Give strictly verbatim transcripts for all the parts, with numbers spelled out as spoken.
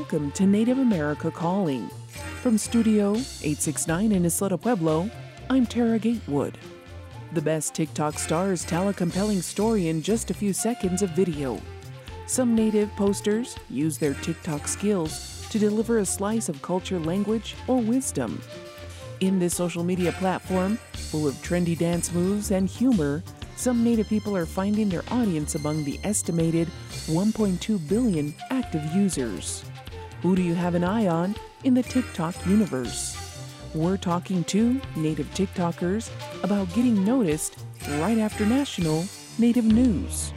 Welcome to Native America Calling. From Studio eight sixty-nine in Isleta Pueblo, I'm Tara Gatewood. The best TikTok stars tell a compelling story in just a few seconds of video. Some Native posters use their TikTok skills to deliver a slice of culture, language, or wisdom. In this social media platform, full of trendy dance moves and humor, some Native people are finding their audience among the estimated one point two billion active users. Who do you have an eye on in the TikTok universe? We're talking to Native TikTokers about getting noticed right after National Native News.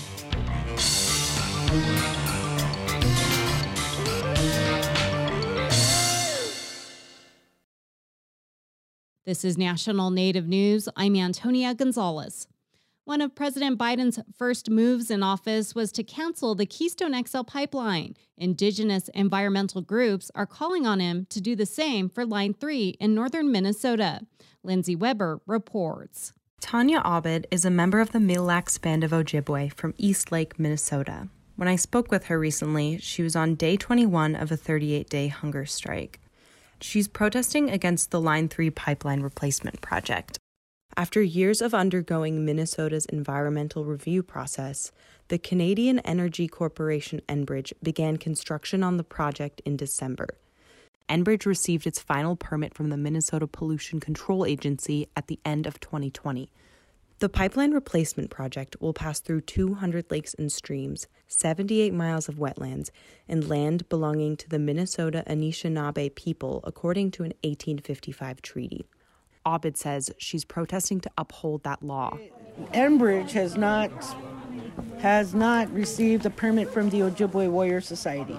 This is National Native News. I'm Antonia Gonzalez. One of President Biden's first moves in office was to cancel the Keystone X L pipeline. Indigenous environmental groups are calling on him to do the same for Line three in northern Minnesota. Lindsay Weber reports. Tanya Abed is a member of the Mille Lacs Band of Ojibwe from East Lake, Minnesota. When I spoke with her recently, she was on day twenty-one of a thirty-eight day hunger strike. She's protesting against the Line three pipeline replacement project. After years of undergoing Minnesota's environmental review process, the Canadian Energy Corporation Enbridge began construction on the project in December. Enbridge received its final permit from the Minnesota Pollution Control Agency at the end of twenty twenty. The pipeline replacement project will pass through two hundred lakes and streams, seventy-eight miles of wetlands, and land belonging to the Minnesota Anishinaabe people according to an eighteen fifty-five treaty. Abed says she's protesting to uphold that law. Enbridge has not has not received a permit from the Ojibwe Warrior Society.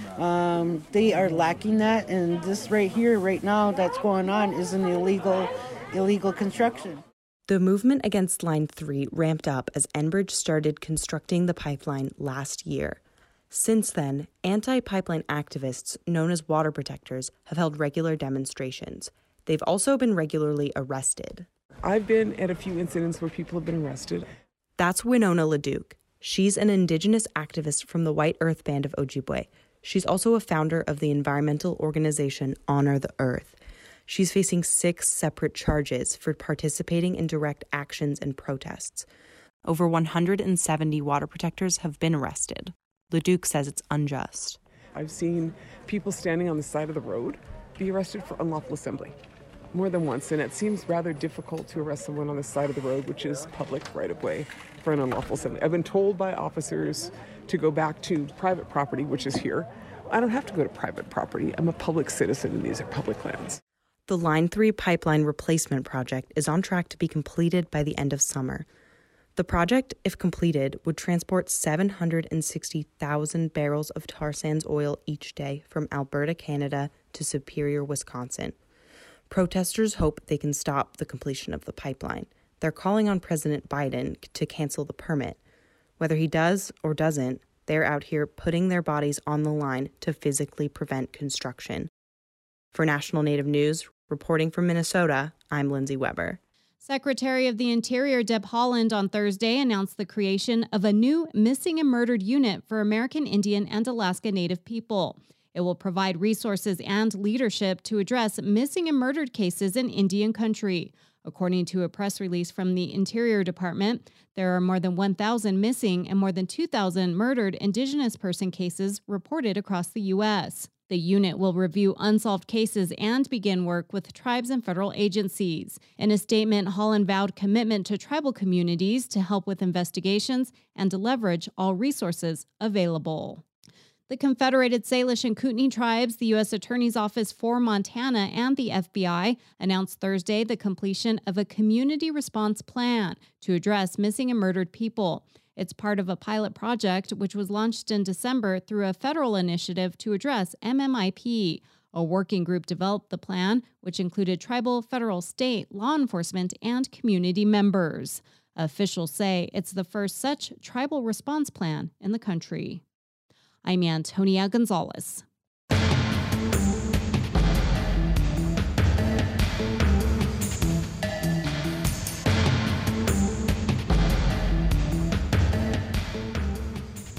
Um, they are lacking that, and this right here, right now, that's going on is an illegal, illegal construction. The movement against Line three ramped up as Enbridge started constructing the pipeline last year. Since then, anti-pipeline activists known as water protectors have held regular demonstrations. They've also been regularly arrested. I've been at a few incidents where people have been arrested. That's Winona Leduc. She's an Indigenous activist from the White Earth Band of Ojibwe. She's also a founder of the environmental organization Honor the Earth. She's facing six separate charges for participating in direct actions and protests. Over one hundred seventy water protectors have been arrested. Leduc says it's unjust. I've seen people standing on the side of the road be arrested for unlawful assembly more than once, and it seems rather difficult to arrest someone on the side of the road, which is public right-of-way, for an unlawful assembly. I've been told by officers to go back to private property, which is here. I don't have to go to private property. I'm a public citizen, and these are public lands. The Line three pipeline replacement project is on track to be completed by the end of summer. The project, if completed, would transport seven hundred sixty thousand barrels of tar sands oil each day from Alberta, Canada, to Superior, Wisconsin. Protesters hope they can stop the completion of the pipeline. They're calling on President Biden to cancel the permit. Whether he does or doesn't, they're out here putting their bodies on the line to physically prevent construction. For National Native News, reporting from Minnesota, I'm Lindsay Weber. Secretary of the Interior Deb Haaland on Thursday announced the creation of a new missing and murdered unit for American Indian and Alaska Native people. It will provide resources and leadership to address missing and murdered cases in Indian country. According to a press release from the Interior Department, there are more than one thousand missing and more than two thousand murdered Indigenous person cases reported across the U S. The unit will review unsolved cases and begin work with tribes and federal agencies. In a statement, Haaland vowed commitment to tribal communities to help with investigations and to leverage all resources available. The Confederated Salish and Kootenai tribes, the U S Attorney's Office for Montana, and the F B I announced Thursday the completion of a community response plan to address missing and murdered people. It's part of a pilot project which was launched in December through a federal initiative to address M M I P. A working group developed the plan, which included tribal, federal, state, law enforcement, and community members. Officials say it's the first such tribal response plan in the country. I'm Antonia Gonzalez.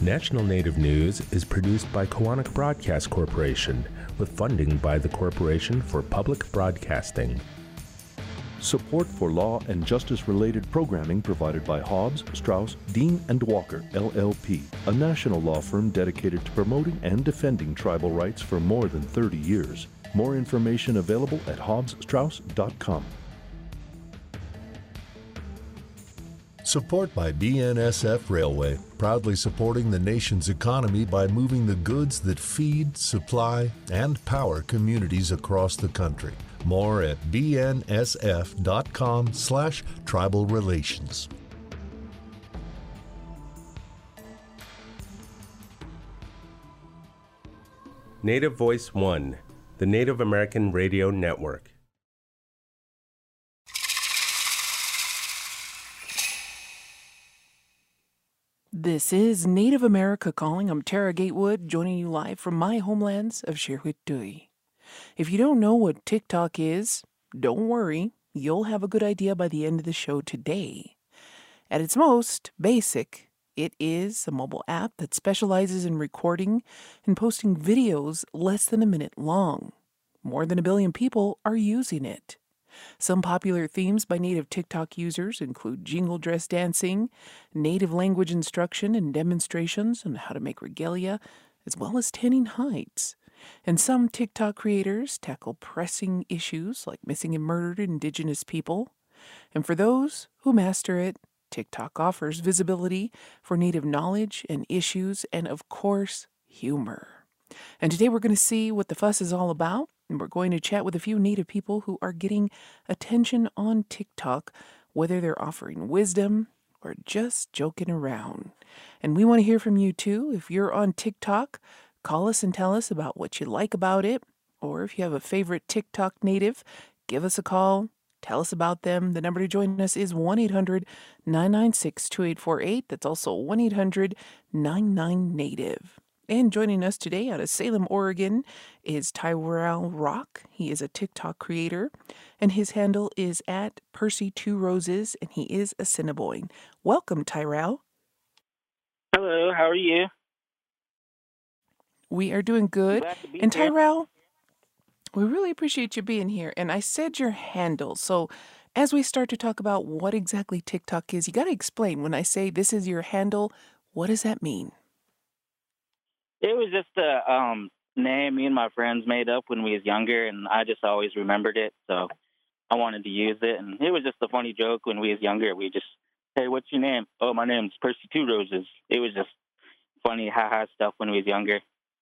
National Native News is produced by Koahnic Broadcast Corporation with funding by the Corporation for Public Broadcasting. Support for law and justice-related programming provided by Hobbs, Strauss, Dean and Walker, L L P, a national law firm dedicated to promoting and defending tribal rights for more than thirty years. More information available at hobbs strauss dot com. Support by B N S F Railway, proudly supporting the nation's economy by moving the goods that feed, supply, and power communities across the country. More at b n s f dot com slash tribal relations. Native Voice One, the Native American Radio Network. This is Native America Calling. I'm Tara Gatewood, joining you live from my homelands of Shirhuttui. If you don't know what TikTok is, don't worry, you'll have a good idea by the end of the show today. At its most basic, it is a mobile app that specializes in recording and posting videos less than a minute long. More than a billion people are using it. Some popular themes by native TikTok users include jingle dress dancing, native language instruction and demonstrations on how to make regalia, as well as tanning hides. And some TikTok creators tackle pressing issues like missing and murdered Indigenous people. And for those who master it, TikTok offers visibility for Native knowledge and issues and, of course, humor. And today we're going to see what the fuss is all about, and we're going to chat with a few Native people who are getting attention on TikTok, whether they're offering wisdom or just joking around. And we want to hear from you too. If you're on TikTok, call us and tell us about what you like about it, or if you have a favorite TikTok native, give us a call. Tell us about them. The number to join us is one eight hundred nine nine six two eight four eight. That's also one eight hundred nine nine native. And joining us today out of Salem, Oregon is Tyrell Rock. He is a TikTok creator, and his handle is at Percy Two Roses, and he is a Assiniboine. Welcome, Tyrell. Hello, how are you? We are doing good. Glad to be And here. Tyrell, we really appreciate you being here. And I said your handle. So as we start to talk about what exactly TikTok is, you got to explain. When I say this is your handle, what does that mean? It was just a um, name me and my friends made up when we was younger, and I just always remembered it, so I wanted to use it. And it was just a funny joke when we was younger. We just, hey, what's your name? Oh, my name's Percy Two Roses. It was just funny, haha stuff when we was younger.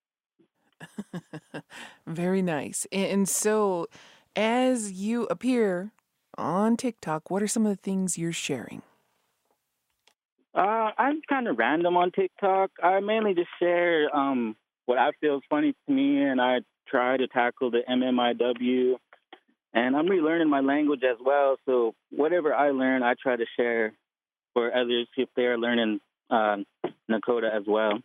Very nice. And so as you appear on TikTok, what are some of the things you're sharing? Uh, I'm kind of random on TikTok. I mainly just share um, what I feel is funny to me, and I try to tackle the M M I W. And I'm relearning my language as well, so whatever I learn, I try to share for others if they're learning uh, Nakota as well.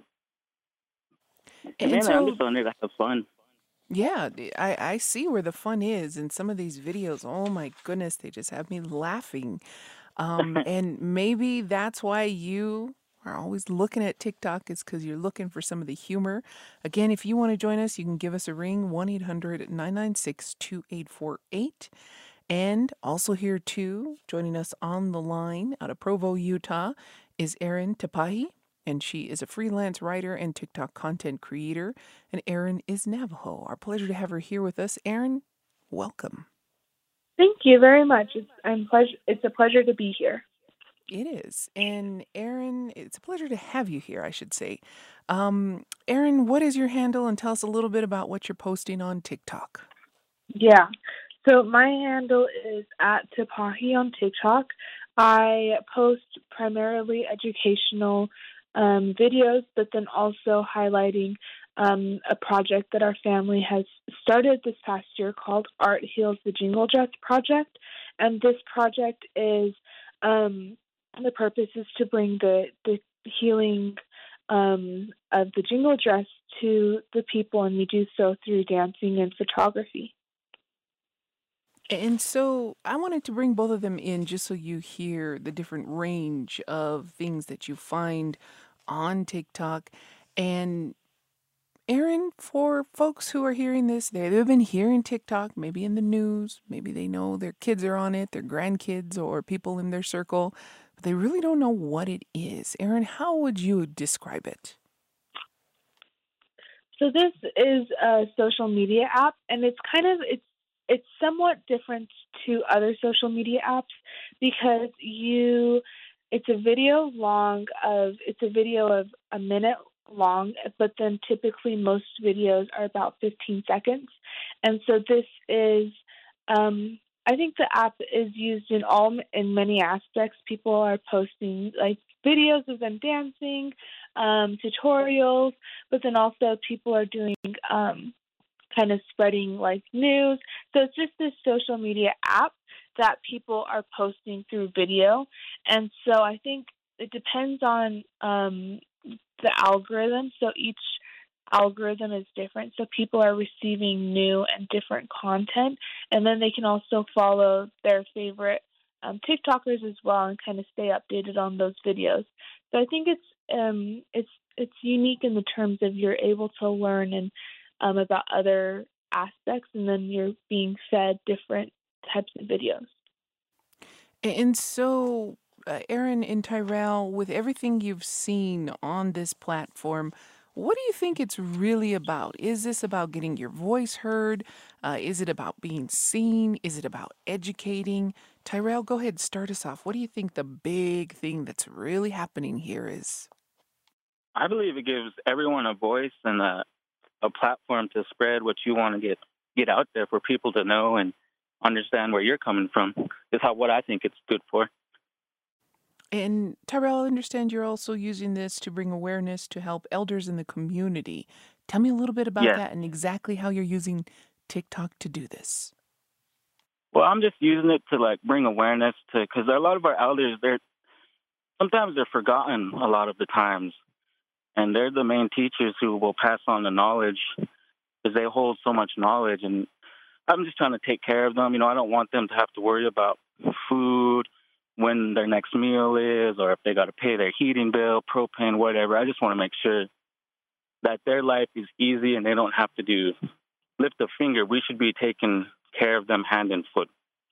And, And mainly, so, I'm just on there to have fun. yeah, I, I see where the fun is. And some of these videos, oh my goodness, they just have me laughing. Um, and maybe that's why you are always looking at TikTok, is because you're looking for some of the humor. Again, if you want to join us, you can give us a ring, one eight hundred nine nine six two eight four eight. And also here too, joining us on the line out of Provo, Utah, is Erin Tapahi. And she is a freelance writer and TikTok content creator. And Erin is Navajo. Our pleasure to have her here with us. Erin, welcome. Thank you very much. It's I'm pleasure. It's a pleasure to be here. It is. And Erin, it's a pleasure to have you here, I should say. Um, Erin, what is your handle? And tell us a little bit about what you're posting on TikTok. Yeah. So my handle is at Tapahi on TikTok. I post primarily educational um, videos, but then also highlighting um, a project that our family has started this past year called Art Heals the Jingle Dress Project. And this project is, um, the purpose is to bring the, the healing um, of the jingle dress to the people, and we do so through dancing and photography. And so I wanted to bring both of them in just so you hear the different range of things that you find on TikTok. And Erin, for folks who are hearing this, they- they've been hearing TikTok, maybe in the news, maybe they know their kids are on it, their grandkids or people in their circle, but they really don't know what it is. Erin, how would you describe it? So this is a social media app, and it's kind of it's it's somewhat different to other social media apps because you it's a video long of it's a video of a minute long, but then typically most videos are about fifteen seconds. And so this is, um, I think the app is used in all in many aspects. People are posting like videos of them dancing, um, tutorials, but then also people are doing um, kind of spreading like news. So it's just this social media app that people are posting through video. And so I think it depends on um, the algorithm. So each algorithm is different. So people are receiving new and different content. And then they can also follow their favorite um, TikTokers as well and kind of stay updated on those videos. So I think it's um, it's it's unique in the terms of you're able to learn and um, about other aspects, and then you're being fed different types of videos. And so, uh, Erin and Tyrell, with everything you've seen on this platform, what do you think it's really about? Is this about getting your voice heard? Uh, is it about being seen? Is it about educating? Tyrell, go ahead, start us off. What do you think the big thing that's really happening here is? I believe it gives everyone a voice and a, a platform to spread what you want to get get out there for people to know and understand where you're coming from. Is how what I think it's good for. And Tyrell, I understand you're also using this to bring awareness to help elders in the community. Tell me a little bit about Yes. that and exactly how you're using TikTok to do this. Well, I'm just using it to like bring awareness to because a lot of our elders, they're sometimes they're forgotten a lot of the times, and they're the main teachers who will pass on the knowledge because they hold so much knowledge. And I'm just trying to take care of them. You know, I don't want them to have to worry about food, when their next meal is, or if they got to pay their heating bill, propane, whatever. I just want to make sure that their life is easy and they don't have to do lift a finger. We should be taking care of them hand and foot.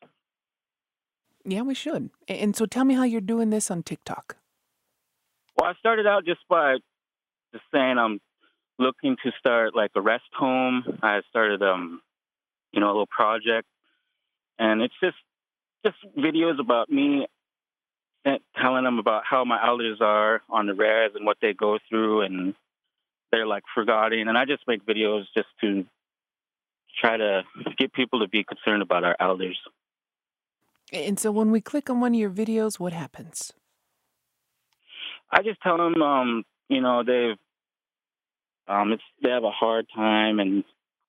Yeah, we should. A- And so tell me how you're doing this on TikTok. Well, I started out just by just saying I'm looking to start like a rest home. I started, um, you know, a little project, and it's just just videos about me and telling them about how my elders are on the res and what they go through, and they're like forgotten. And I just make videos just to try to get people to be concerned about our elders. And so when we click on one of your videos, what happens? I just tell them, um, you know, they've um, it's they have a hard time, and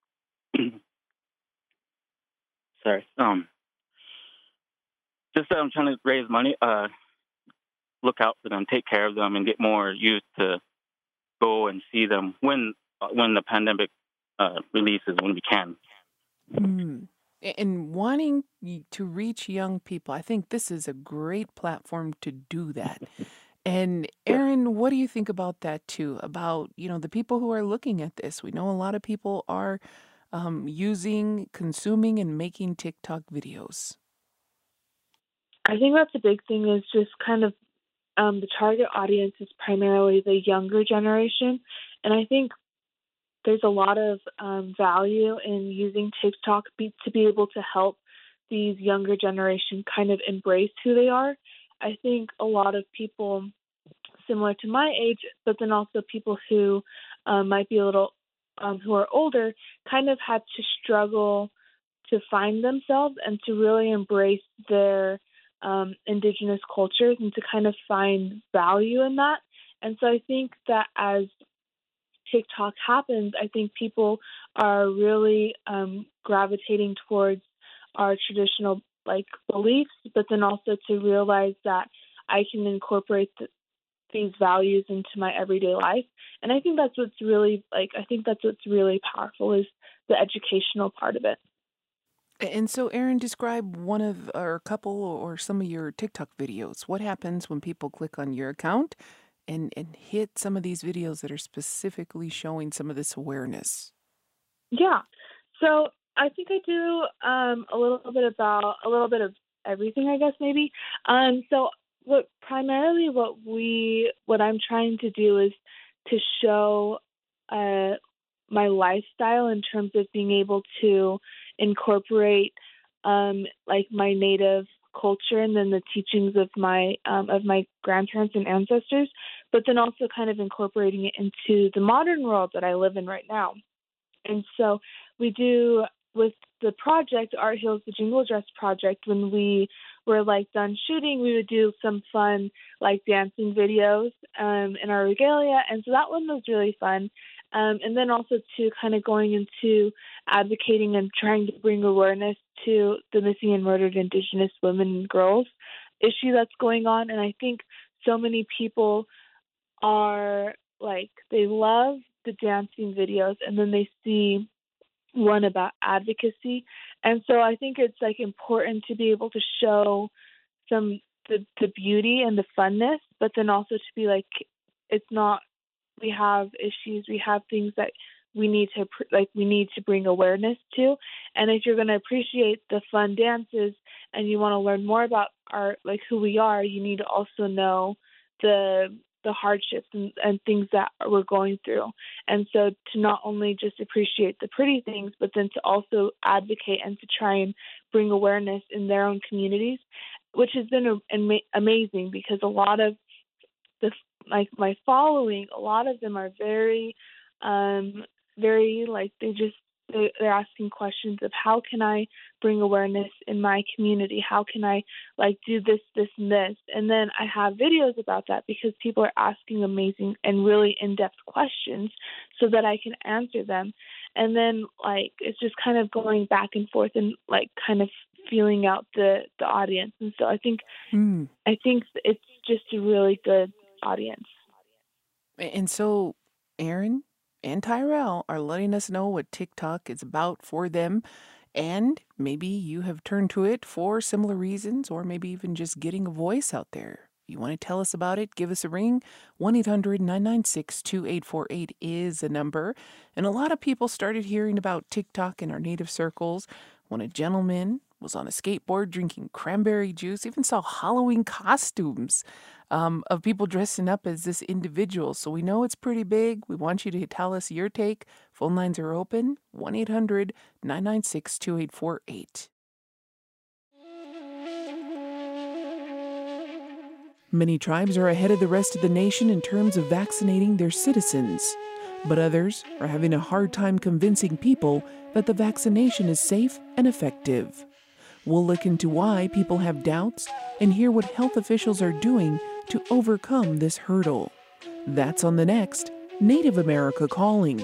sorry, um, just that I'm trying to raise money, uh, look out for them, take care of them, and get more youth to go and see them when uh, when the pandemic uh, releases, when we can. Hmm. A- And wanting y- to reach young people, I think this is a great platform to do that. And Erin, what do you think about that too? About, you know, the people who are looking at this? We know a lot of people are um, using, consuming, and making TikTok videos. I think that's a big thing is just kind of um, the target audience is primarily the younger generation. And I think there's a lot of um, value in using TikTok be, to be able to help these younger generation kind of embrace who they are. I think a lot of people similar to my age, but then also people who um, might be a little, um, who are older, kind of had to struggle to find themselves and to really embrace their um, indigenous cultures and to kind of find value in that. And so I think that as TikTok happens, I think people are really um, gravitating towards our traditional like beliefs, but then also to realize that I can incorporate th- these values into my everyday life. And I think that's what's really like. I think that's what's really powerful is the educational part of it. A- And so, Erin, describe one of, or a couple, or some of your TikTok videos. What happens when people click on your account and, and hit some of these videos that are specifically showing some of this awareness? Yeah. So I think I do um, a little bit about a little bit of everything, I guess, maybe. Um, so what primarily what we what I'm trying to do is to show uh, my lifestyle in terms of being able to incorporate um, like my native culture and then the teachings of my um, of my grandparents and ancestors, but then also kind of incorporating it into the modern world that I live in right now. And so we do with the project, Art Heals the Jingle Dress project, when we were like done shooting, we would do some fun like dancing videos um, in our regalia. And so that one was really fun. Um, and then also to kind of going into advocating and trying to bring awareness to the missing and murdered Indigenous women and girls issue that's going on. And I think so many people are like, they love the dancing videos and then they see one about advocacy. And so I think it's like important to be able to show some the, the beauty and the funness, but then also to be like, it's not, we have issues, we have things that we need to like we need to bring awareness to. And if you're going to appreciate the fun dances and you want to learn more about our like who we are, you need to also know the the hardships and, and things that we're going through. And so to not only just appreciate the pretty things, but then to also advocate and to try and bring awareness in their own communities, which has been a, amazing because a lot of the like my following, a lot of them are very, um, very like they just they're asking questions of how can I bring awareness in my community? How can I like do this, this, and this? And then I have videos about that because people are asking amazing and really in-depth questions so that I can answer them. And then like it's just kind of going back and forth and like kind of feeling out the, the audience. And so I think mm. I think it's just a really good audience. And so, Erin and Tyrell are letting us know what TikTok is about for them, and maybe you have turned to it for similar reasons, or maybe even just getting a voice out there. You want to tell us about it? Give us a ring. one eight hundred nine nine six two eight four eight is the number. And a lot of people started hearing about TikTok in our native circles when a gentleman was on a skateboard drinking cranberry juice, even saw Halloween costumes um, of people dressing up as this individual. So we know it's pretty big. We want you to tell us your take. Phone lines are open, one eight hundred nine nine six two eight four eight. Many tribes are ahead of the rest of the nation in terms of vaccinating their citizens, but others are having a hard time convincing people that the vaccination is safe and effective. We'll look into why people have doubts and hear what health officials are doing to overcome this hurdle. That's on the next Native America Calling.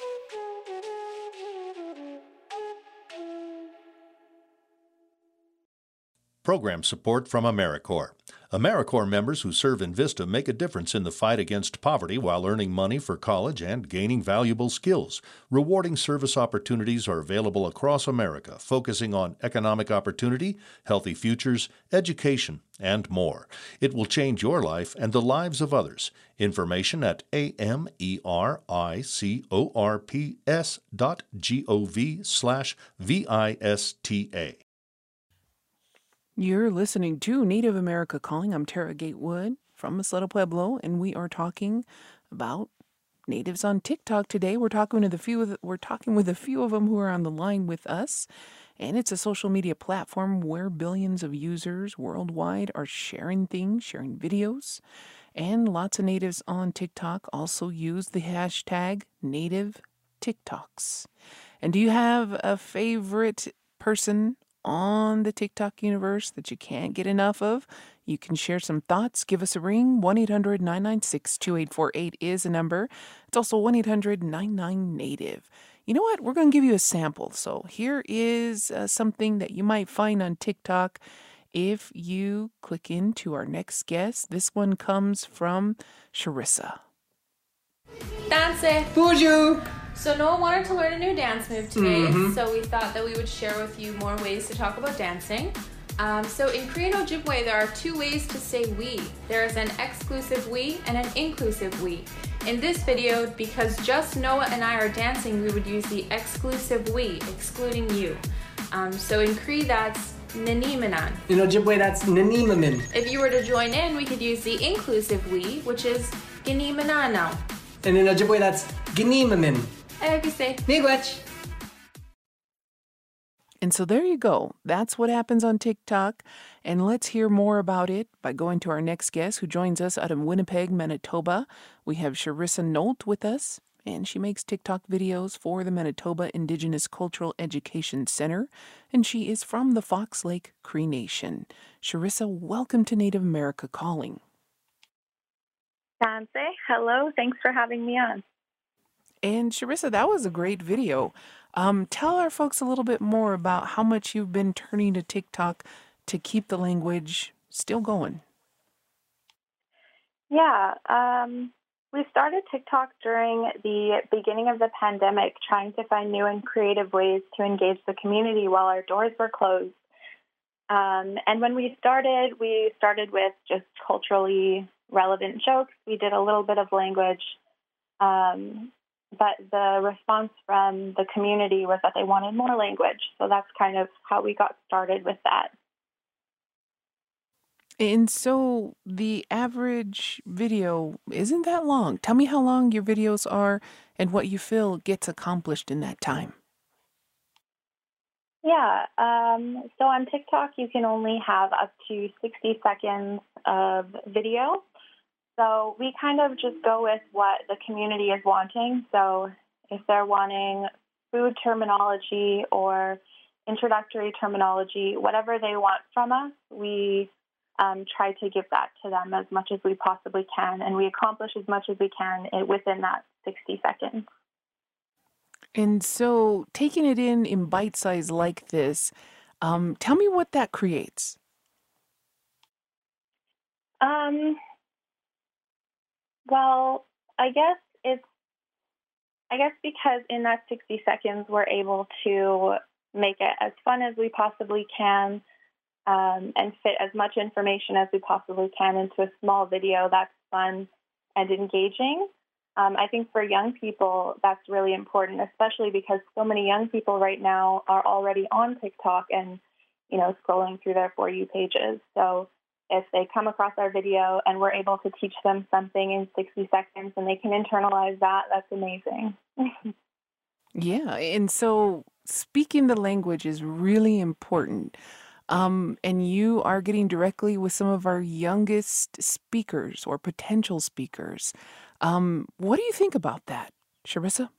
Program support from AmeriCorps. AmeriCorps members who serve in Vista make a difference in the fight against poverty while earning money for college and gaining valuable skills. Rewarding service opportunities are available across America, focusing on economic opportunity, healthy futures, education, and more. It will change your life and the lives of others. Information at americorps dot gov slash V I S T A. You're listening to Native America Calling. I'm Tara Gatewood from Isleta Pueblo, and we are talking about natives on TikTok today. We're talking with a few. Of the, we're talking with a few of them who are on the line with us, and it's a social media platform where billions of users worldwide are sharing things, sharing videos, and lots of natives on TikTok also use the hashtag Native TikToks. And do you have a favorite person on the TikTok universe that you can't get enough of? You can share some thoughts. Give us a ring. one eight hundred nine nine six two eight four eight is a number. It's also one eight hundred nine nine native. You know what? We're going to give you a sample. So here is uh, something that you might find on TikTok if you click into our next guest. This one comes from Sharissa. Dance. Bonjour. So Noah wanted to learn a new dance move today, mm-hmm. so we thought that we would share with you more ways to talk about dancing. Um, so in Create Ojibwe, there are two ways to say we. There is an exclusive we and an inclusive we. In this video, because just Noah and I are dancing, we would use the exclusive we, excluding you. Um, so in Cree, that's Ninimanan. In Ojibwe, that's Ninimamin. If you were to join in, we could use the inclusive we, which is Ginimananaw. And in Ojibwe, that's Ginimamin. I can say Miigwech. And so there you go. That's what happens on TikTok. And let's hear more about it by going to our next guest who joins us out of Winnipeg, Manitoba. We have Charissa Nolt with us, and she makes TikTok videos for the Manitoba Indigenous Cultural Education Center, and she is from the Fox Lake Cree Nation. Charissa, welcome to Native America Calling. Sanse, hello. Thanks for having me on. And Charissa, that was a great video. Um, tell our folks a little bit more about how much you've been turning to TikTok to keep the language still going. Yeah, um, we started TikTok during the beginning of the pandemic, trying to find new and creative ways to engage the community while our doors were closed. Um, and when we started, we started with just culturally relevant jokes. We did a little bit of language. Um, But the response from the community was that they wanted more language. So that's kind of how we got started with that. And so the average video isn't that long. Tell me how long your videos are and what you feel gets accomplished in that time. Yeah. Um, so on TikTok, you can only have up to sixty seconds of video. So we kind of just go with what the community is wanting. So if they're wanting food terminology or introductory terminology, whatever they want from us, we um, try to give that to them as much as we possibly can. And we accomplish as much as we can within that sixty seconds. And so taking it in in bite size like this, um, tell me what that creates. Um. Well, I guess it's, I guess because in that sixty seconds, we're able to make it as fun as we possibly can um, and fit as much information as we possibly can into a small video that's fun and engaging. Um, I think for young people, that's really important, especially because so many young people right now are already on TikTok and, you know, scrolling through their For You pages. So if they come across our video and we're able to teach them something in sixty seconds and they can internalize that, that's amazing. Yeah. And so speaking the language is really important. Um, and you are getting directly with some of our youngest speakers or potential speakers. Um, what do you think about that, Charissa?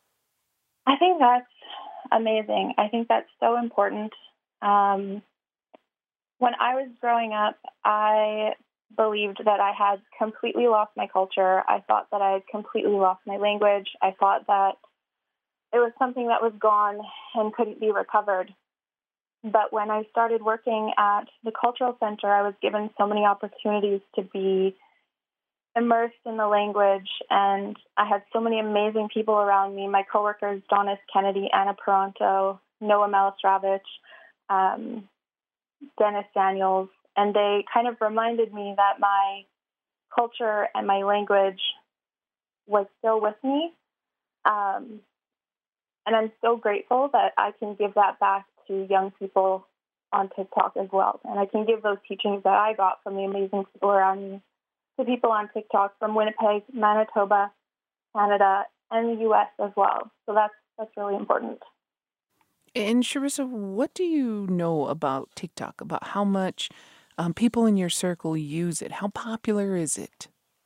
I think that's amazing. I think that's so important. Um, When I was growing up, I believed that I had completely lost my culture. I thought that I had completely lost my language. I thought that it was something that was gone and couldn't be recovered. But when I started working at the Cultural Center, I was given so many opportunities to be immersed in the language, and I had so many amazing people around me. My coworkers, Donis Kennedy, Anna Peranto, Noah Malistravich, um, Dennis Daniels, and they kind of reminded me that my culture and my language was still with me. Um, and I'm so grateful that I can give that back to young people on TikTok as well. And I can give those teachings that I got from the amazing people around me to people on TikTok from Winnipeg, Manitoba, Canada, and the U S as well. So that's that's really important. And Charissa, what do you know about TikTok, about how much um, people in your circle use it? How popular is it?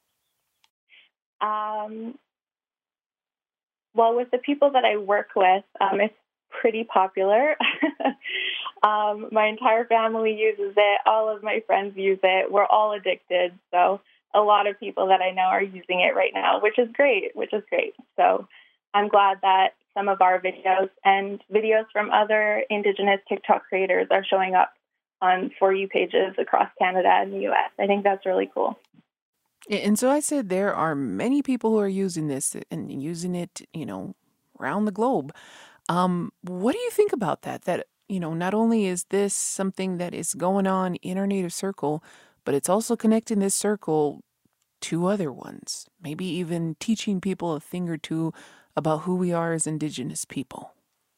Um, well, with the people that I work with, um, it's pretty popular. um, my entire family uses it. All of my friends use it. We're all addicted. So a lot of people that I know are using it right now, which is great, which is great. So I'm glad that some of our videos and videos from other Indigenous TikTok creators are showing up on For You pages across Canada and the U S. I think that's really cool. And so I said there are many people who are using this and using it, you know, around the globe. Um, what do you think about that? That you know, not only is this something that is going on in our native circle, but it's also connecting this circle to other ones, maybe even teaching people a thing or two about who we are as Indigenous people.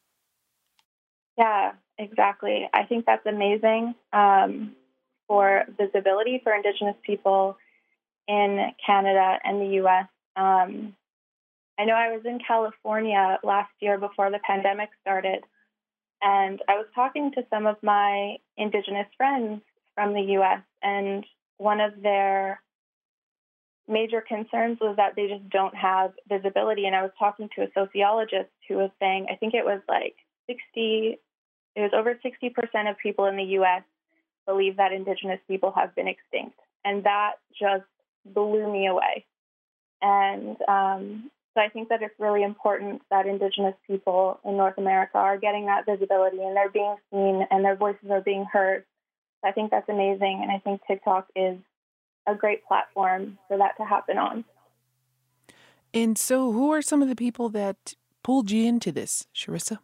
Yeah, exactly. I think that's amazing um, for visibility for Indigenous people in Canada and the U S. Um, I know I was in California last year before the pandemic started, and I was talking to some of my Indigenous friends from the U S, and one of their major concerns was that they just don't have visibility. And I was talking to a sociologist who was saying, I think it was like sixty, it was over sixty percent of people in the U S believe that Indigenous people have been extinct. And that just blew me away. And um, so I think that it's really important that Indigenous people in North America are getting that visibility and they're being seen and their voices are being heard. I think that's amazing. And I think TikTok is a great platform for that to happen on. And so who are some of the people that pulled you into this, Sharissa?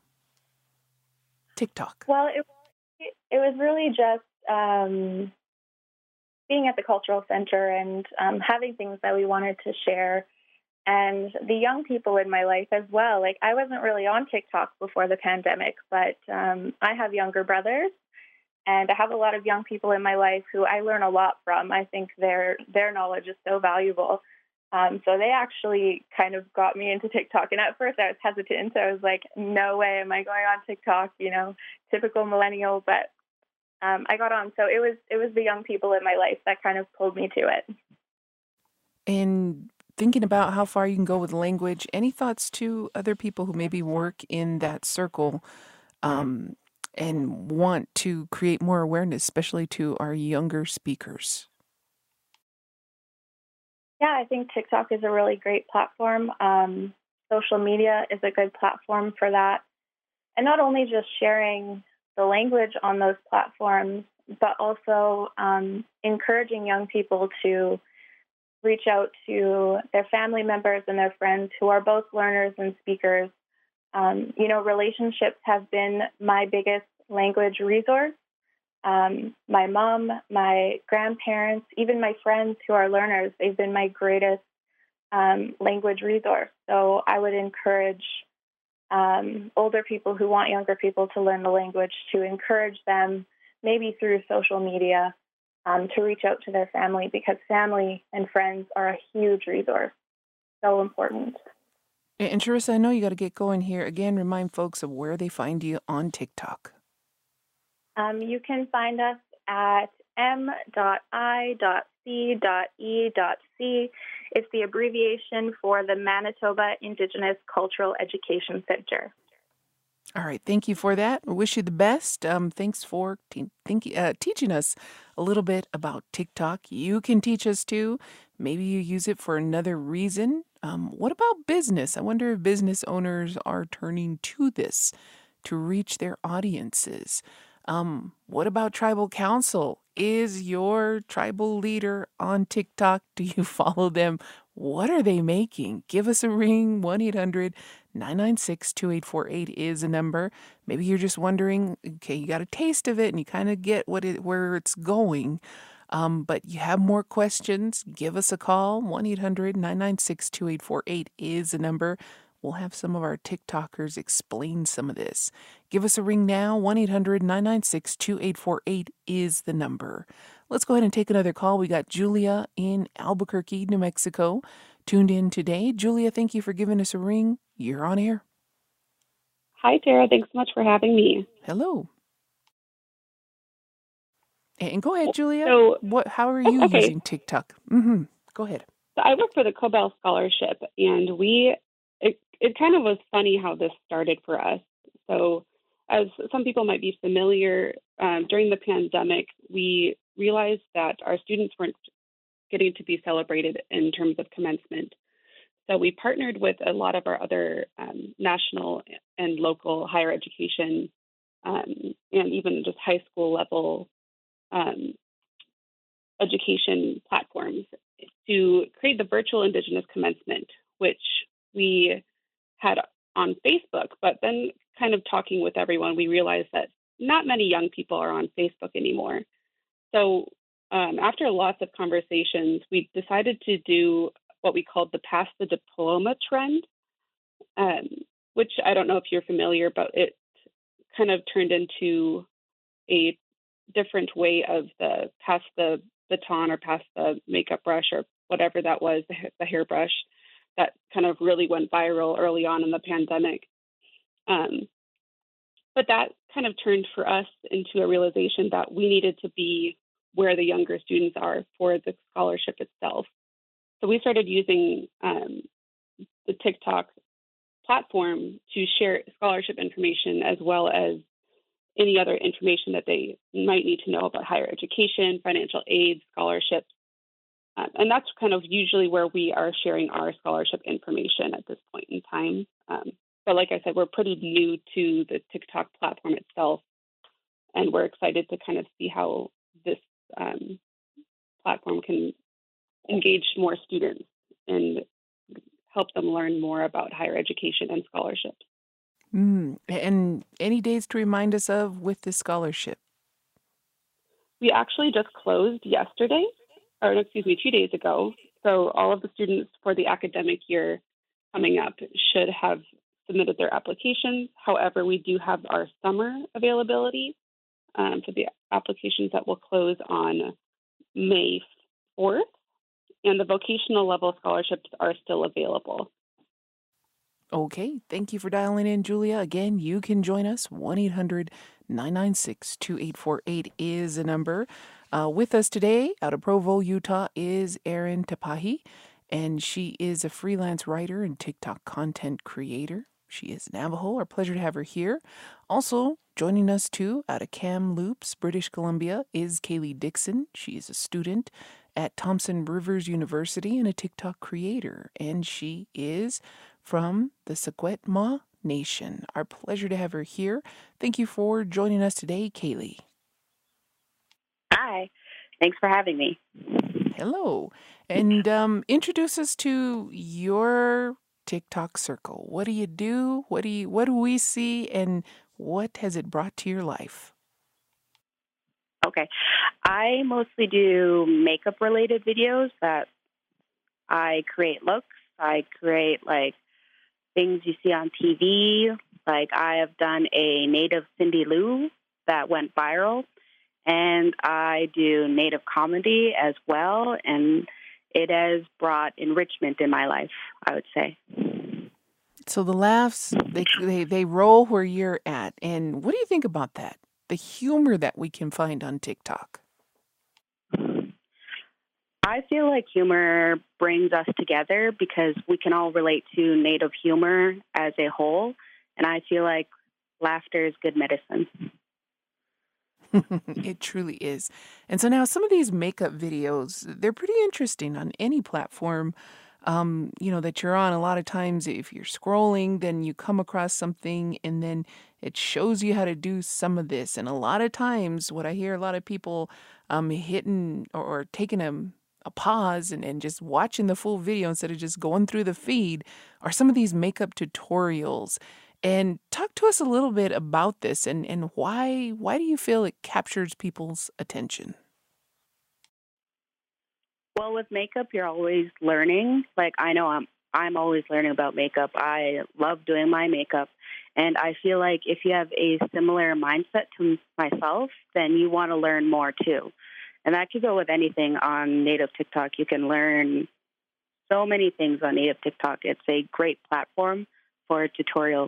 TikTok. Well, it, it was really just um, being at the cultural center and um, having things that we wanted to share. And the young people in my life as well. Like, I wasn't really on TikTok before the pandemic, but um, I have younger brothers. And I have a lot of young people in my life who I learn a lot from. I think their their knowledge is so valuable. Um, so they actually kind of got me into TikTok. And at first I was hesitant. I was like, no way am I going on TikTok, you know, typical millennial. But um, I got on. So it was it was the young people in my life that kind of pulled me to it. And thinking about how far you can go with language, any thoughts to other people who maybe work in that circle um, and want to create more awareness, especially to our younger speakers? Yeah, I think TikTok is a really great platform. Um, social media is a good platform for that. And not only just sharing the language on those platforms, but also um, encouraging young people to reach out to their family members and their friends who are both learners and speakers. Um, you know, relationships have been my biggest language resource. Um, my mom, my grandparents, even my friends who are learners, they've been my greatest um, language resource. So I would encourage um, older people who want younger people to learn the language to encourage them, maybe through social media, um, to reach out to their family, because family and friends are a huge resource. So important. And Sharissa, I know you got to get going here. Again, remind folks of where they find you on TikTok. Um, you can find us at m dot i dot c dot e dot c. It's the abbreviation for the Manitoba Indigenous Cultural Education Center. All right. Thank you for that. I wish you the best. Um, thanks for te- think, uh, teaching us a little bit about TikTok. You can teach us too. Maybe you use it for another reason. Um, what about business? I wonder if business owners are turning to this to reach their audiences. Um, what about tribal council? Is your tribal leader on TikTok? Do you follow them? What are they making? Give us a ring. one eight hundred nine nine six two eight four eight is a number. Maybe you're just wondering, okay, you got a taste of it and you kind of get what it, where it's going. Um, but you have more questions, give us a call. one eight hundred nine nine six two eight four eight is a number. We'll have some of our TikTokers explain some of this. Give us a ring now. one eight hundred nine nine six two eight four eight is the number. Let's go ahead and take another call. We got Julia in Albuquerque, New Mexico, tuned in today. Julia, thank you for giving us a ring. You're on air. Hi, Tara. Thanks so much for having me. Hello. And go ahead, Julia. So, what? How are you okay. using TikTok? Mm-hmm. Go ahead. So I work for the Cobell Scholarship, and we it, it kind of was funny how this started for us. So as some people might be familiar, um, during the pandemic, we realized that our students weren't getting to be celebrated in terms of commencement. So we partnered with a lot of our other um, national and local higher education um, and even just high school level um, education platforms to create the virtual Indigenous commencement, which we had on Facebook. But then kind of talking with everyone, we realized that not many young people are on Facebook anymore. So um, after lots of conversations, we decided to do what we called the Pass the Diploma trend, um, which I don't know if you're familiar, but it kind of turned into a different way of the pass the baton or pass the makeup brush or whatever that was, the, the hairbrush, that kind of really went viral early on in the pandemic. Um, but that kind of turned for us into a realization that we needed to be where the younger students are for the scholarship itself. So we started using um, the TikTok platform to share scholarship information as well as any other information that they might need to know about higher education, financial aid, scholarships. Um, and that's kind of usually where we are sharing our scholarship information at this point in time. Um, but like I said, we're pretty new to the TikTok platform itself, and we're excited to kind of see how this um, platform can engage more students and help them learn more about higher education and scholarships. Mm. And any dates to remind us of with this scholarship? We actually just closed yesterday, or excuse me, two days ago. So all of the students for the academic year coming up should have submitted their applications. However, we do have our summer availability um, for the applications that will close on May fourth, and the vocational level scholarships are still available. Okay, thank you for dialing in, Julia. Again, you can join us. one eight hundred nine nine six two eight four eight is the number. Uh, with us today out of Provo, Utah is Erin Tapahi, and she is a freelance writer and TikTok content creator. She is Navajo. Our pleasure to have her here. Also joining us too out of Kamloops, British Columbia, is Kaylee Dixon. She is a student at Thompson Rivers University and a TikTok creator, and she is from the Secwepemc Nation. Our pleasure to have her here. Thank you for joining us today, Kaylee. Hi. Thanks for having me. Hello. And um, introduce us to your TikTok circle. What do you do? What do you, what do we see? And what has it brought to your life? Okay. I mostly do makeup related videos that I create looks. I create like things you see on T V. Like I have done a native Cindy Lou that went viral, and I do native comedy as well. And it has brought enrichment in my life, I would say. So the laughs, they, they, they roll where you're at. And what do you think about that? The humor that we can find on TikTok? I feel like humor brings us together because we can all relate to native humor as a whole. And I feel like laughter is good medicine. It truly is. And so now some of these makeup videos, they're pretty interesting on any platform, um, you know, that you're on. A lot of times if you're scrolling, then you come across something and then it shows you how to do some of this. And a lot of times what I hear a lot of people um, hitting or, or taking a, a pause and, and just watching the full video instead of just going through the feed are some of these makeup tutorials. And talk to us a little bit about this and, and why why do you feel it captures people's attention? Well, with makeup, you're always learning. Like I know I'm I'm always learning about makeup. I love doing my makeup. And I feel like if you have a similar mindset to myself, then you want to learn more too. And that could go with anything on native TikTok. You can learn so many things on native TikTok. It's a great platform for tutorials.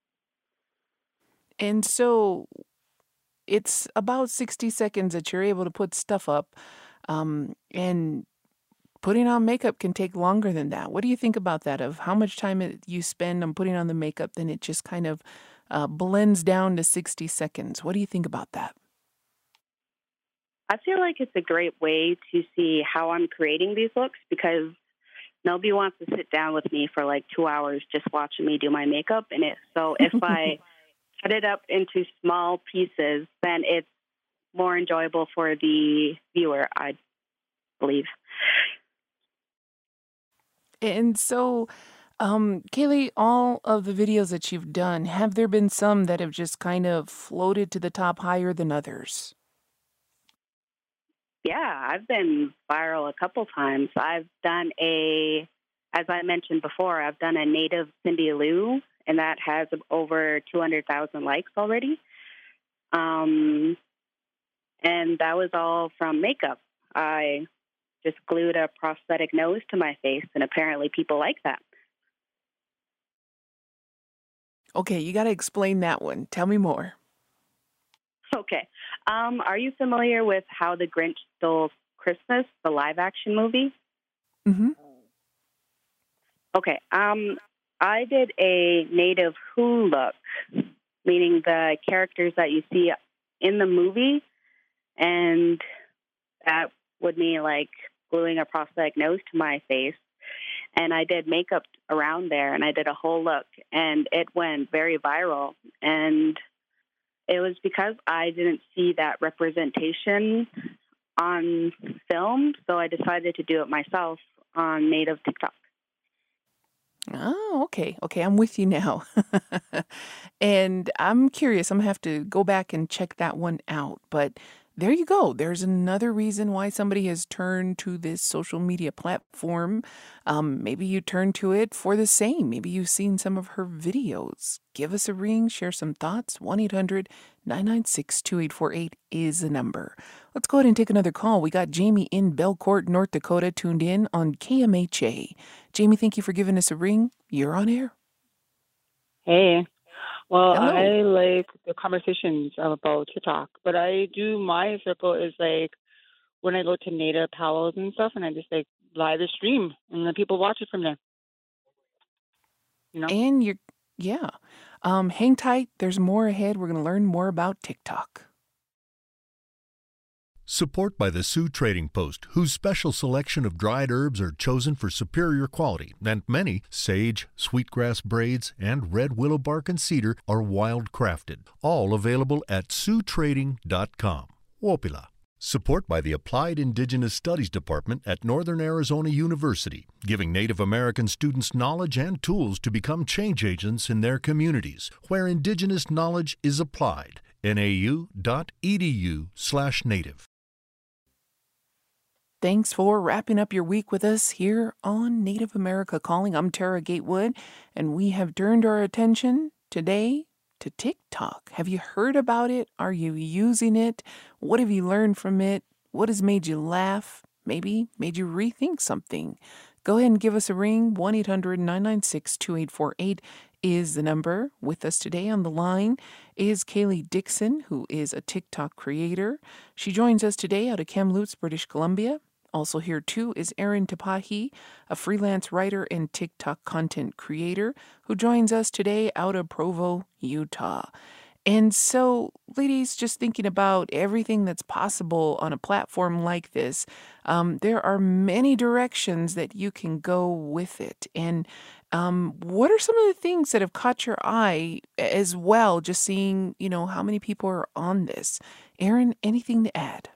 And so it's about sixty seconds that you're able to put stuff up, um, and putting on makeup can take longer than that. What do you think about that, of how much time it, you spend on putting on the makeup, then it just kind of uh, blends down to sixty seconds? What do you think about that? I feel like it's a great way to see how I'm creating these looks because nobody wants to sit down with me for like two hours just watching me do my makeup. And it, so if I cut it up into small pieces, then it's more enjoyable for the viewer, I believe. And so Um, Kaylee, all of the videos that you've done, have there been some that have just kind of floated to the top higher than others? Yeah, I've been viral a couple times. I've done a, as I mentioned before, I've done a native Cindy Lou, and that has over two hundred thousand likes already. Um, and that was all from makeup. I just glued a prosthetic nose to my face, and apparently people like that. Okay, you got to explain that one. Tell me more. Okay. Um, are you familiar with How the Grinch Stole Christmas, the live-action movie? Mm-hmm. Okay. Um, I did a native Who look, meaning the characters that you see in the movie, and that would mean like gluing a prosthetic nose to my face. And I did makeup around there, and I did a whole look, and it went very viral. And it was because I didn't see that representation on film, so I decided to do it myself on native TikTok. Oh, okay. Okay, I'm with you now. And I'm curious. I'm going to have to go back and check that one out. But there you go. There's another reason why somebody has turned to this social media platform. Um, maybe you turned to it for the same. Maybe you've seen some of her videos. Give us a ring, share some thoughts. one eight hundred nine nine six two eight four eight is the number. Let's go ahead and take another call. We got Jamie in Belcourt, North Dakota, tuned in on K M H A. Jamie, thank you for giving us a ring. You're on air. Hey. Well, Hello. I like the conversations about TikTok, but I do my circle is like when I go to native powwows and stuff, and I just like live stream, and then people watch it from there. You know? And you're, yeah. Um, hang tight. There's more ahead. We're going to learn more about TikTok. Support by the Sioux Trading Post, whose special selection of dried herbs are chosen for superior quality, and many, sage, sweetgrass braids, and red willow bark and cedar, are wild crafted. All available at sioux trading dot com. Wopila. Support by the Applied Indigenous Studies Department at Northern Arizona University, giving Native American students knowledge and tools to become change agents in their communities, where Indigenous knowledge is applied. N A U dot E D U slash native. Thanks for wrapping up your week with us here on Native America Calling. I'm Tara Gatewood, and we have turned our attention today to TikTok. Have you heard about it? Are you using it? What have you learned from it? What has made you laugh? Maybe made you rethink something? Go ahead and give us a ring. one eight hundred nine nine six two eight four eight is the number. With us today on the line is Kaylee Dixon, who is a TikTok creator. She joins us today out of Kamloops, British Columbia. Also here, too, is Aaron Tapahi, a freelance writer and TikTok content creator who joins us today out of Provo, Utah. And so, ladies, just thinking about everything that's possible on a platform like this, um, there are many directions that you can go with it. And um, what are some of the things that have caught your eye as well, just seeing, you know, how many people are on this? Aaron, anything to add?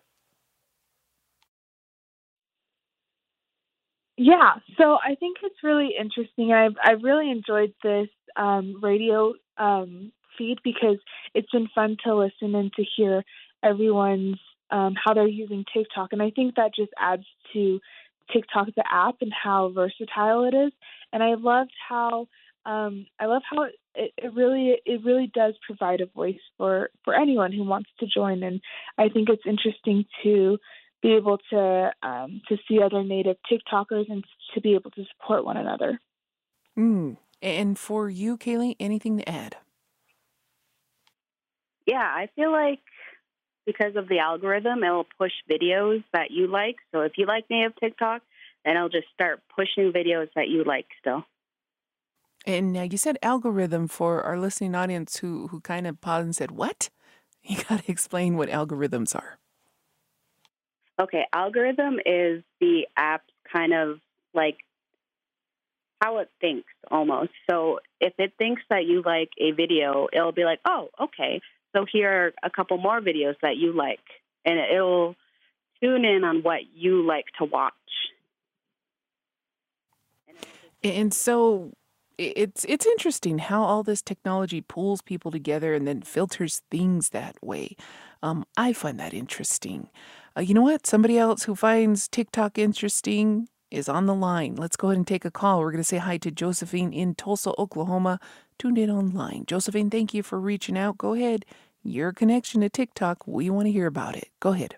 Yeah, so I think it's really interesting. I've I've really enjoyed this um, radio um, feed because it's been fun to listen and to hear everyone's um, how they're using TikTok, and I think that just adds to TikTok the app and how versatile it is. And I loved how um, I love how it, it, it really it really does provide a voice for, for anyone who wants to join. And I think it's interesting to be able to um, to see other native TikTokers and to be able to support one another. Mm. And for you, Kaylee, anything to add? Yeah, I feel like because of the algorithm, it'll push videos that you like. So if you like native TikTok, then it'll just start pushing videos that you like still. And now you said algorithm for our listening audience who, who kind of paused and said, what? You got to explain what algorithms are. Okay, algorithm is the app's kind of like how it thinks almost. So if it thinks that you like a video, it'll be like, oh, okay, so here are a couple more videos that you like. And it'll tune in on what you like to watch. And so i- it's it's interesting how all this technology pulls people together and then filters things that way. Um, I find that interesting. Uh, you know what? Somebody else who finds TikTok interesting is on the line. Let's go ahead and take a call. We're going to say hi to Josephine in Tulsa, Oklahoma, tuned in online. Josephine, thank you for reaching out. Go ahead. Your connection to TikTok, we want to hear about it. Go ahead.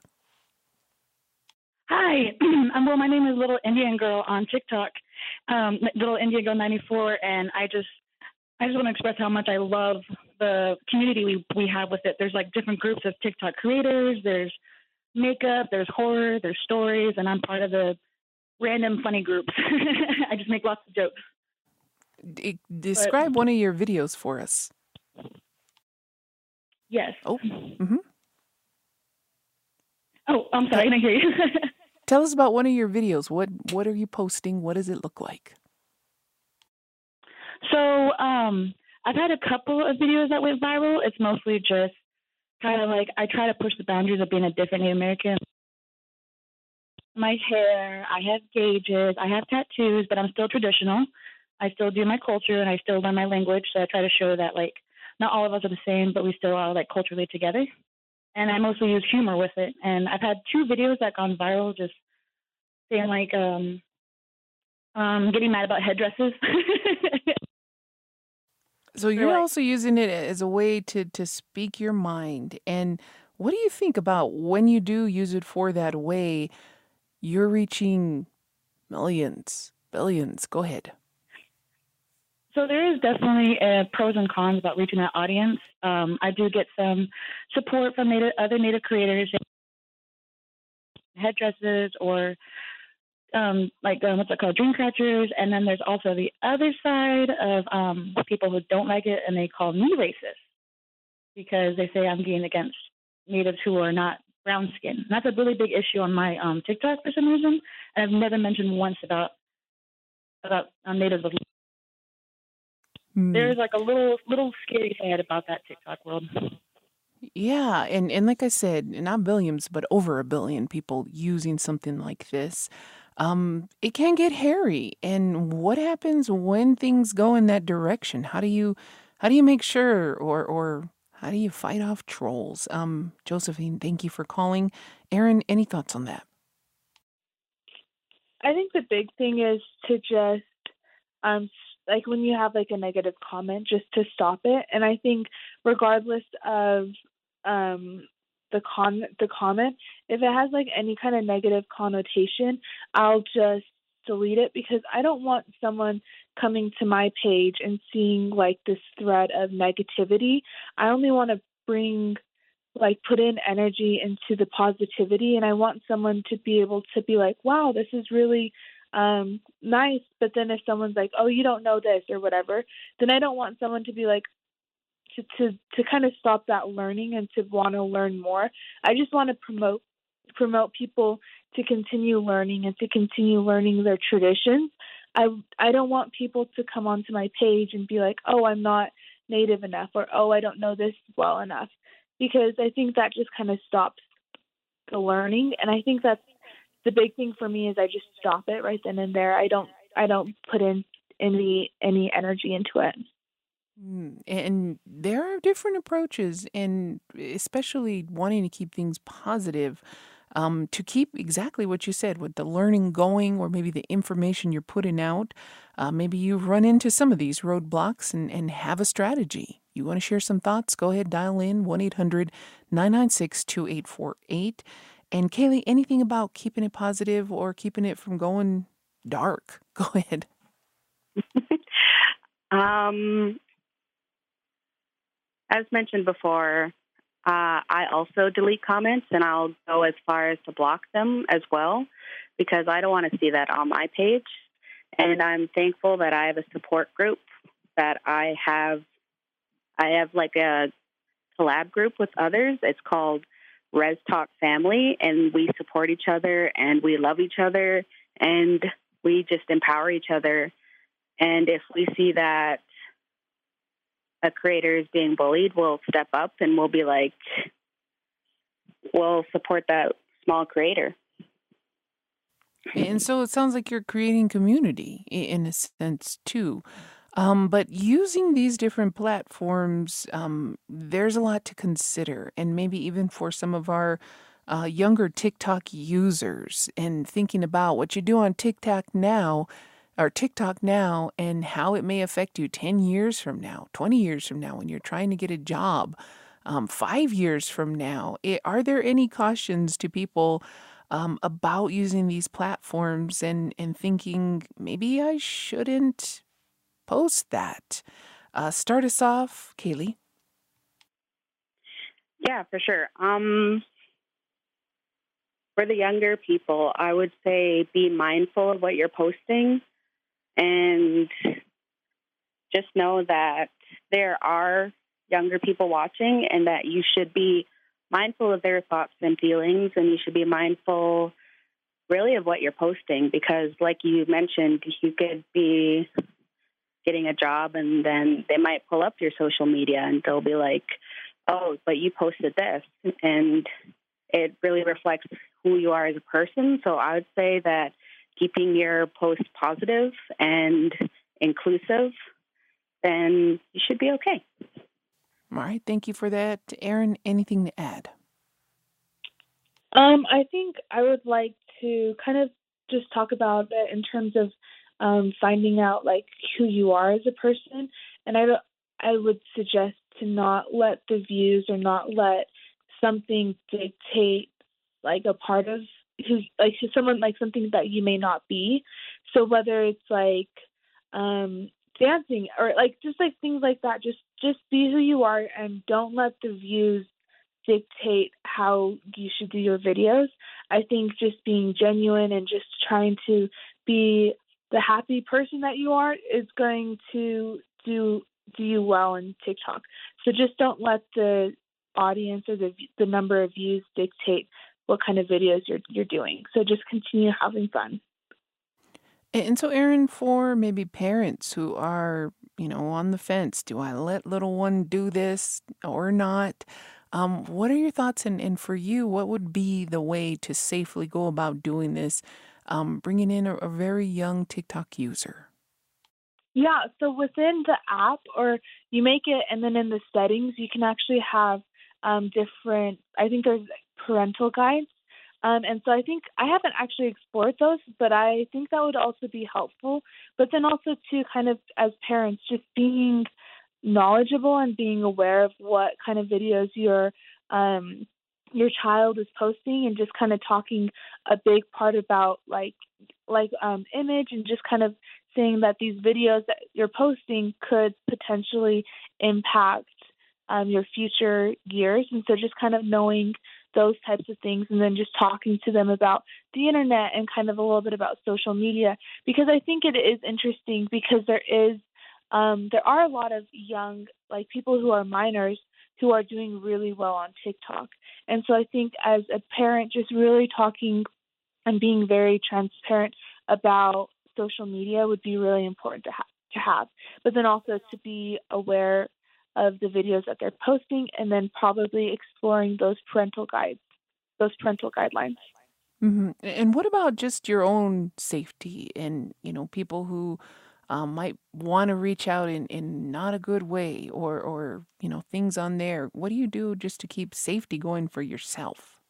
Hi, um, well, my name is Little Indian Girl on TikTok, um, Little Indian Girl ninety-four, and I just, I just want to express how much I love the community we we have with it. There's like different groups of TikTok creators. There's makeup, there's horror, there's stories, and I'm part of the random funny groups. I just make lots of jokes. D- describe one of your videos for us. Yes. Oh. Mm-hmm. Oh, I'm sorry, I didn't hear you. Tell us about one of your videos. What what are you posting? What does it look like? So, um, I've had a couple of videos that went viral. It's mostly just kind of like I try to push the boundaries of being a different Native American. My hair, I have gauges, I have tattoos, but I'm still traditional. I still do my culture and I still learn my language. So I try to show that like not all of us are the same, but we still are like culturally together. And I mostly use humor with it. And I've had two videos that gone viral just saying like um um getting mad about headdresses. So you're also using it as a way to to speak your mind. And what do you think about when you do use it for that way, you're reaching millions, billions? Go ahead. So there is definitely uh, pros and cons about reaching that audience. Um, I do get some support from native, other Native creators, headdresses, or um, like um, what's it called, dream catchers. And then there's also the other side of um, people who don't like it, and they call me racist because they say I'm being against natives who are not brown skin. And that's a really big issue on my um, TikTok for some reason. And I've never mentioned once about about um, natives with. Hmm. There's like a little little scary side about that TikTok world. Yeah, and, and like I said, not billions, but over a billion people using something like this. Um, it can get hairy. And what happens when things go in that direction? How do you how do you make sure or or how do you fight off trolls? Um, Josephine, thank you for calling. Aaron, any thoughts on that? I think the big thing is to just um like when you have like a negative comment, just to stop it. And I think regardless of um the con the comment, if it has like any kind of negative connotation, I'll just delete it because I don't want someone coming to my page and seeing like this thread of negativity. I only want to bring like put in energy into the positivity, and I want someone to be able to be like, wow, this is really um nice. But then if someone's like, oh, you don't know this or whatever, then I don't want someone to be like to to, to kind of stop that learning and to want to learn more. I just want to promote promote people to continue learning and to continue learning their traditions. I I don't want people to come onto my page and be like, oh, I'm not Native enough, or oh, I don't know this well enough, because I think that just kind of stops the learning. And I think that's the big thing for me is I just stop it right then and there. I don't I don't put in any any energy into it. Mm, And there are different approaches, and especially wanting to keep things positive, um, to keep exactly what you said with the learning going, or maybe the information you're putting out. Uh, maybe you run into some of these roadblocks and, and have a strategy. You want to share some thoughts? Go ahead, dial in one eight hundred nine nine six two eight four eight. And Kaylee, anything about keeping it positive or keeping it from going dark? Go ahead. Um, as mentioned before, uh, I also delete comments, and I'll go as far as to block them as well, because I don't want to see that on my page. And I'm thankful that I have a support group, that I have, I have like a collab group with others. It's called Res Talk Family, and we support each other and we love each other and we just empower each other. And if we see that a creator is being bullied, we'll step up and we'll be like, we'll support that small creator. And so it sounds like you're creating community i- in a sense too. Um, but using these different platforms, um, there's a lot to consider, and maybe even for some of our uh, younger TikTok users, and thinking about what you do on TikTok now, or TikTok now, and how it may affect you ten years from now, twenty years from now, when you're trying to get a job, um, five years from now. I are there any cautions to people um, about using these platforms and, and thinking maybe I shouldn't post that? Uh, start us off, Kaylee. Yeah, for sure. Um, for the younger people, I would say be mindful of what you're posting and just know that there are younger people watching and that you should be mindful of their thoughts and feelings, and you should be mindful really of what you're posting because, like you mentioned, you could be getting a job and then they might pull up your social media and they'll be like, oh, but you posted this. And it really reflects who you are as a person. So I would say that keeping your post positive and inclusive, then you should be okay. All right. Thank you for that. Erin, anything to add? Um, I think I would like to kind of just talk about it in terms of um, finding out like who you are as a person, and I I would suggest to not let the views or not let something dictate like a part of who like who someone like something that you may not be. So whether it's like um, dancing or like just like things like that, just just be who you are and don't let the views dictate how you should do your videos. I think just being genuine and just trying to be the happy person that you are is going to do do you well in TikTok. So just don't let the audience or the the number of views dictate what kind of videos you're you're doing. So just continue having fun. And so, Erin, for maybe parents who are, you know, on the fence, do I let little one do this or not? Um, what are your thoughts? And, and for you, what would be the way to safely go about doing this, um, bringing in a, a very young TikTok user? Yeah, so within the app, or you make it, and then in the settings, you can actually have um, different, I think there's parental guides. Um, and so I think I haven't actually explored those, but I think that would also be helpful. But then also to kind of, as parents, just being knowledgeable and being aware of what kind of videos your um, your child is posting, and just kind of talking a big part about like like um, image, and just kind of saying that these videos that you're posting could potentially impact um, your future years. And so just kind of knowing those types of things, and then just talking to them about the internet and kind of a little bit about social media, because I think it is interesting because there is um, there are a lot of young like people who are minors who are doing really well on TikTok. And so I think as a parent, just really talking and being very transparent about social media would be really important to, ha- to have, but then also to be aware of the videos that they're posting, and then probably exploring those parental guides, those parental guidelines. Mm-hmm. And what about just your own safety and, you know, people who um, might want to reach out in, in not a good way, or, or, you know, things on there? What do you do just to keep safety going for yourself?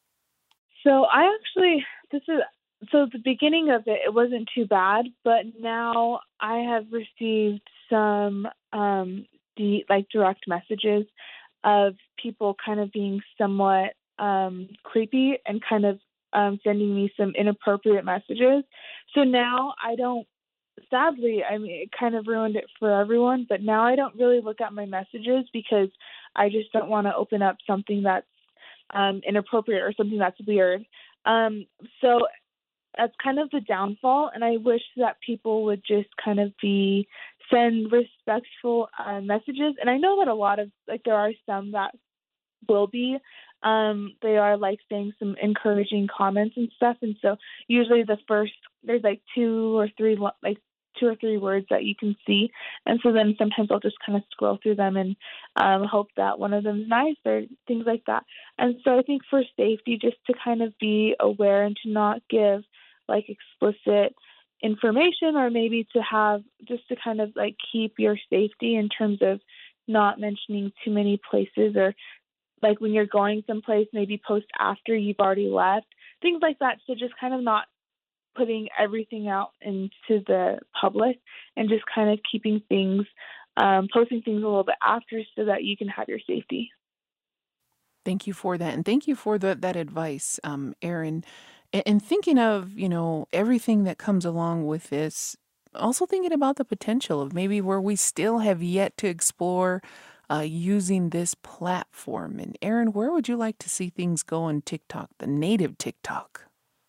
So I actually, this is, so the beginning of it, it wasn't too bad, but now I have received some, um, the like direct messages of people kind of being somewhat um, creepy and kind of um, sending me some inappropriate messages. So now I don't, sadly, I mean, it kind of ruined it for everyone, but now I don't really look at my messages because I just don't want to open up something that's um, inappropriate or something that's weird. Um, so that's kind of the downfall, and I wish that people would just kind of be send respectful uh, messages. And I know that a lot of like there are some that will be um, they are like saying some encouraging comments and stuff. And so usually the first there's like two or three like two or three words that you can see, and so then sometimes I'll just kind of scroll through them and um, hope that one of them is nice or things like that. And so I think for safety, just to kind of be aware and to not give like explicit information, or maybe to have just to kind of like keep your safety in terms of not mentioning too many places, or like when you're going someplace, maybe post after you've already left, things like that. So just kind of not putting everything out into the public and just kind of keeping things, um, posting things a little bit after so that you can have your safety. Thank you for that. And thank you for the, that advice, um, Erin. And, and thinking of, you know, everything that comes along with this, also thinking about the potential of maybe where we still have yet to explore uh, using this platform. And Erin, where would you like to see things go on TikTok, the native TikTok?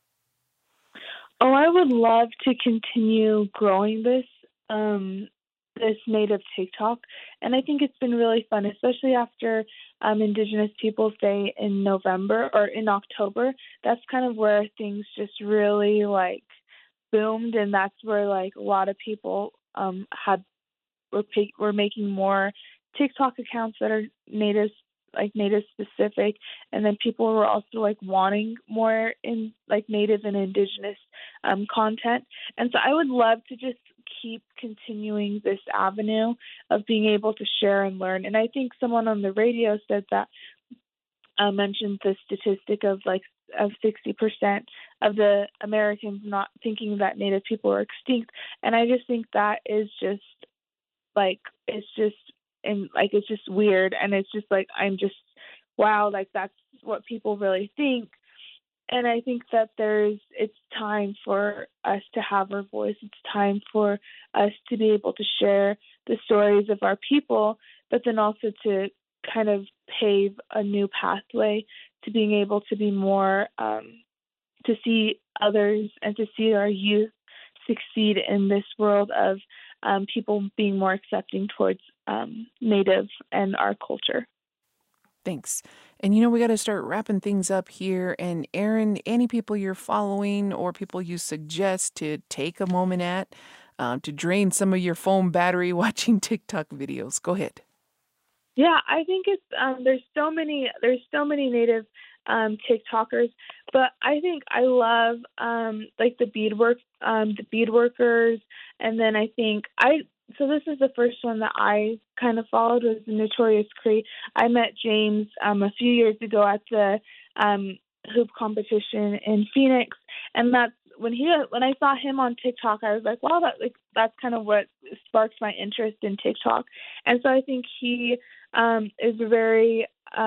Oh, I would love to continue growing this um, this native TikTok, and I think it's been really fun, especially after um, Indigenous Peoples Day in November or in October. That's kind of where things just really like boomed, and that's where like a lot of people um, had were pay, were making more TikTok accounts that are native like native specific, and then people were also like wanting more in like native and indigenous um, content. And so I would love to just keep continuing this avenue of being able to share and learn. And I think someone on the radio said that uh, mentioned the statistic of like of sixty percent of the Americans not thinking that native people are extinct. And I just think that is just like it's just and like it's just weird, and it's just like I'm just wow, like that's what people really think. And I think that there's it's time for us to have our voice. It's time for us to be able to share the stories of our people, but then also to kind of pave a new pathway to being able to be more um, to see others and to see our youth succeed in this world of um, people being more accepting towards um, Native and our culture. Thanks. And you know, we got to start wrapping things up here. And Erin, any people you're following or people you suggest to take a moment at uh, to drain some of your phone battery watching TikTok videos? Go ahead. Yeah, I think it's um, there's so many there's so many Native um, TikTokers, but I think I love um, like the beadwork um, the bead workers, and then I think I so this is the first one that I kind of followed was the Notorious Cree. I met James um, a few years ago at the um, hoop competition in Phoenix, and that's when he when I saw him on TikTok, I was like, wow, that like that's kind of what sparked my interest in TikTok. And so I think he um, is very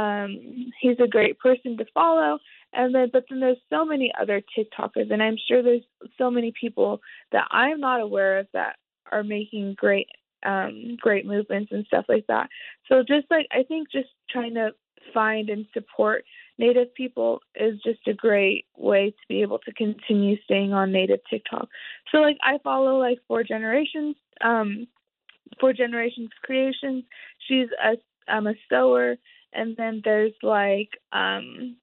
um, he's a great person to follow. And then, but then there's so many other TikTokers, and I'm sure there's so many people that I'm not aware of that are making great um, great movements and stuff like that. So just like I think just trying to find and support Native people is just a great way to be able to continue staying on Native TikTok. So like I follow like Four Generations, um, Four Generations Creations. She's a um, a sewer, and then there's like um,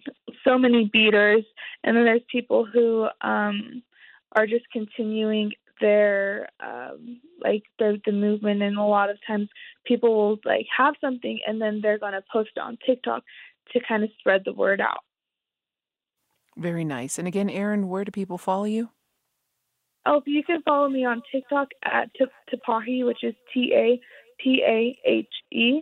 so many beaters, and then there's people who um, are just continuing their um, like the the movement. And a lot of times people will like have something, and then they're gonna post it on TikTok to kind of spread the word out. Very nice. And again, Erin, where do people follow you? Oh, you can follow me on TikTok at Tapahe, which is T A P A H E.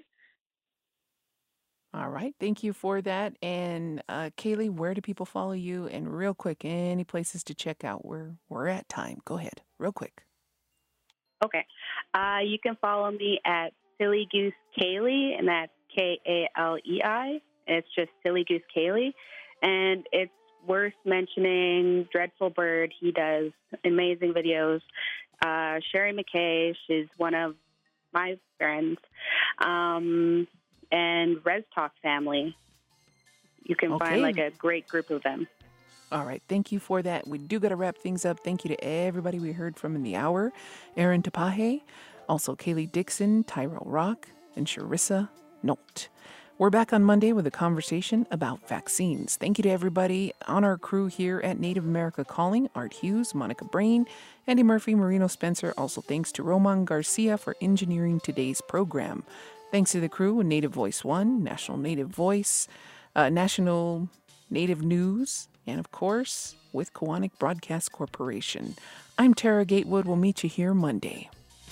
All right. Thank you for that. And uh, Kaylee, where do people follow you? And real quick, any places to check out? We're, we're at time. Go ahead. Real quick. Okay. Uh, you can follow me at Silly Goose Kaylee, and that's K A L E I. It's just Silly Goose Kaylee. And it's worth mentioning Dreadful Bird. He does amazing videos. Uh, Sherry McKay, she's one of my friends. Um, and Res Talk family. You can Okay. find like a great group of them. All right. Thank you for that. We do got to wrap things up. Thank you to everybody we heard from in the hour. Erin Tapahe, also Kaylee Dixon, Tyrell Rock, and Sharissa Nolt. We're back on Monday with a conversation about vaccines. Thank you to everybody on our crew here at Native America Calling, Art Hughes, Monica Brain, Andy Murphy, Marino Spencer. Also thanks to Roman Garcia for engineering today's program. Thanks to the crew, Native Voice One, National Native Voice, uh, National Native news, and of course, with Koahnic Broadcast Corporation. I'm Tara Gatewood. We'll meet you here Monday.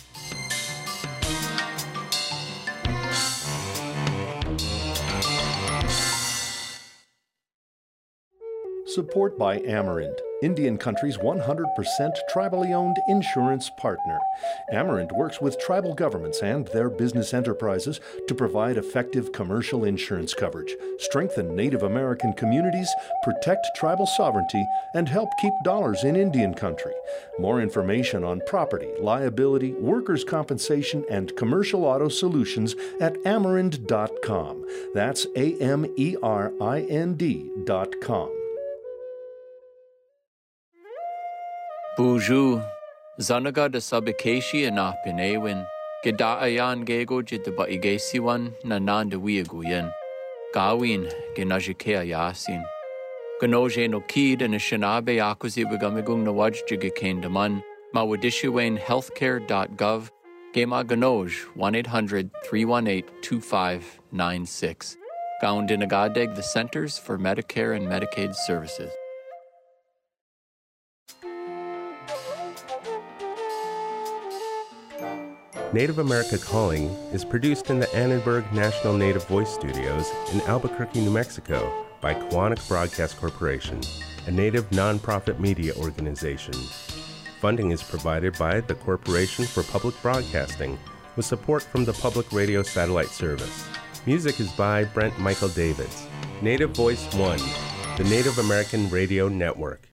Support by Amerant, Indian Country's one hundred percent tribally owned insurance partner. Amerant works with tribal governments and their business enterprises to provide effective commercial insurance coverage, strengthen Native American communities, protect tribal sovereignty, and help keep dollars in Indian Country. More information on property, liability, workers' compensation, and commercial auto solutions at amerand dot com. That's A M E R I N D dot com. Buju, Zanaga de Sabikeshi and Apinewin, Gedaayan Gego Jitaba Igesiwan, Nanan de Wiaguyen, Gawin, Genajikea Yasin, Ganoje no Kid and a Shinabe Akuzi Bagamigung Nawaj Jigakendaman, Mawadishiwain healthcare dot gov, Gema Ganoj, one eight hundred, three one eight, two five nine six. Gound in Agadeg, the Centers for Medicare and Medicaid Services. Native America Calling is produced in the Annenberg National Native Voice Studios in Albuquerque, New Mexico by Koahnic Broadcast Corporation, a Native nonprofit media organization. Funding is provided by the Corporation for Public Broadcasting with support from the Public Radio Satellite Service. Music is by Brent Michael Davids. Native Voice One, the Native American Radio Network.